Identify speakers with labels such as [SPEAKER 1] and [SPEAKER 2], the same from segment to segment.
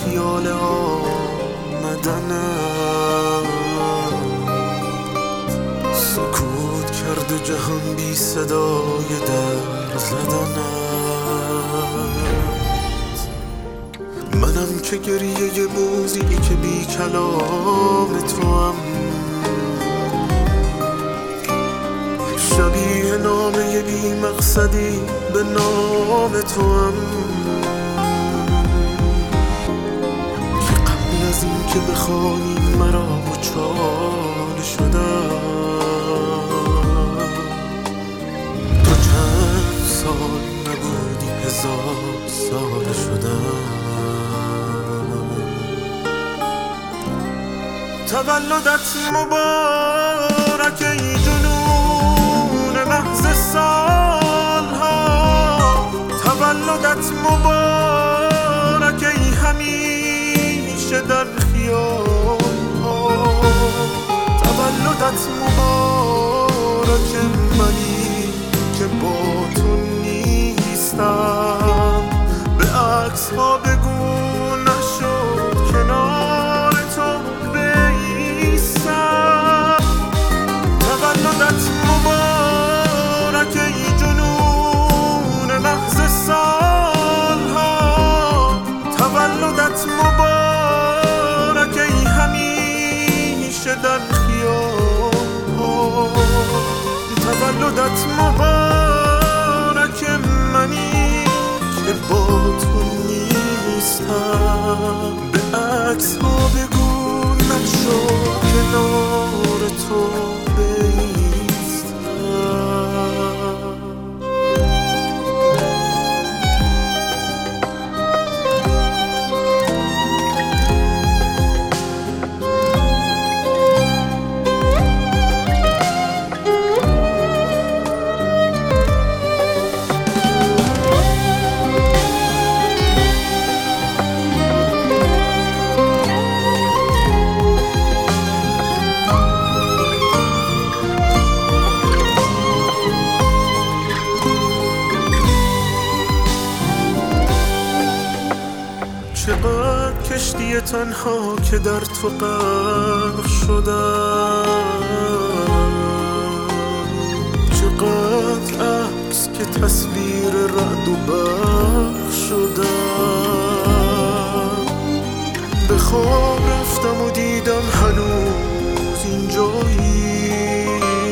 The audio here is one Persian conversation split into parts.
[SPEAKER 1] خیال آمدنم، سکوت کرده جهان بی صدای در زدنم. منم که گریه موزیک بی کلام توام، شبیه نامه بی مقصدی به نام توام، که قبل از این که بخوانی مرا مچال شدم. تو چند سال نبودی 1000 سال شدم. تولدت مبارک ای جنون محض سالها، تولدت مبارک ای همیشه در خیالها، تولدت مبارک منی که با تو نیستم. به عکس ها بگو نشد کنار تو بیستم. تولدت مبارک ای جنون محض سالها، تولدت مبارک ای همیشه در خیالها، تولدت مبارک منی که با تو نیستم. به عکس ها بگو نشد کنار تو چقدر کشتی تنها که در تو غرق شدم، چقدر عکس که تصویر رعد و برق شدم. به خواب رفتم و دیدم هنوز اینجایی،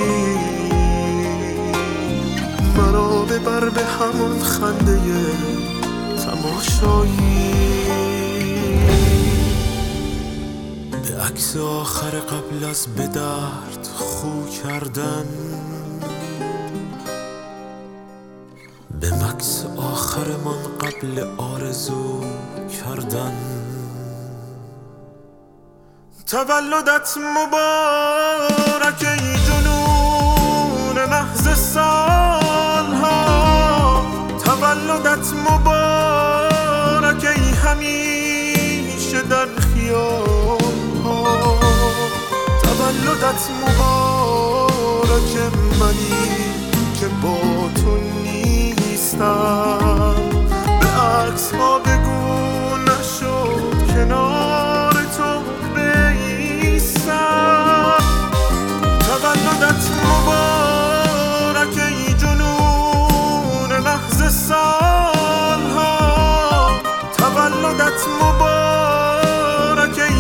[SPEAKER 1] مرا ببر به همان خنده تماشایی. به عکس آخر قبل از به درد خو کردن، به مکس آخر من قبل آرزو کردن. تولدت مبارک ای جنون محض سالها، تولدت مبارک ای همیشه در خیالها، تولدت مبارک منی که با تو نیستم. به عکس ها بگو نشد کنار تو بیستم. تولدت مبارک ای جنون محض سالها، تولدت مبارک ای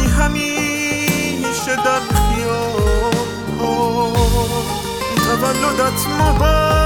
[SPEAKER 1] همیشه در خیالها، تولدت مبارک